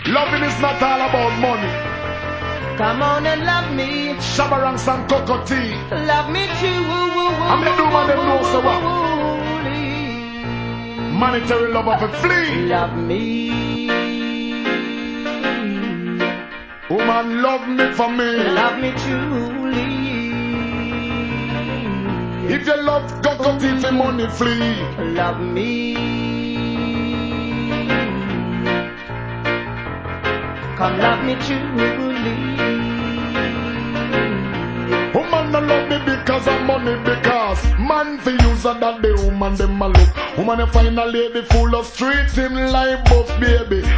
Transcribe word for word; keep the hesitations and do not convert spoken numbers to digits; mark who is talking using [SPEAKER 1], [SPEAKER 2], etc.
[SPEAKER 1] Loving is not all about money.
[SPEAKER 2] Come on and love me.
[SPEAKER 1] Shabarangs and cocoa tea.
[SPEAKER 2] Love me too.
[SPEAKER 1] I'm the do man them know so what. Monetary love of a flea.
[SPEAKER 2] Love me.
[SPEAKER 1] Woman, love me for me.
[SPEAKER 2] Love me truly.
[SPEAKER 1] If you love cocoa tea for money flee.
[SPEAKER 2] Love me. Come love me truly.
[SPEAKER 1] Woman no love me because of money, because man for use of that the woman them a look. Woman you find a lady full of streets him like buff baby.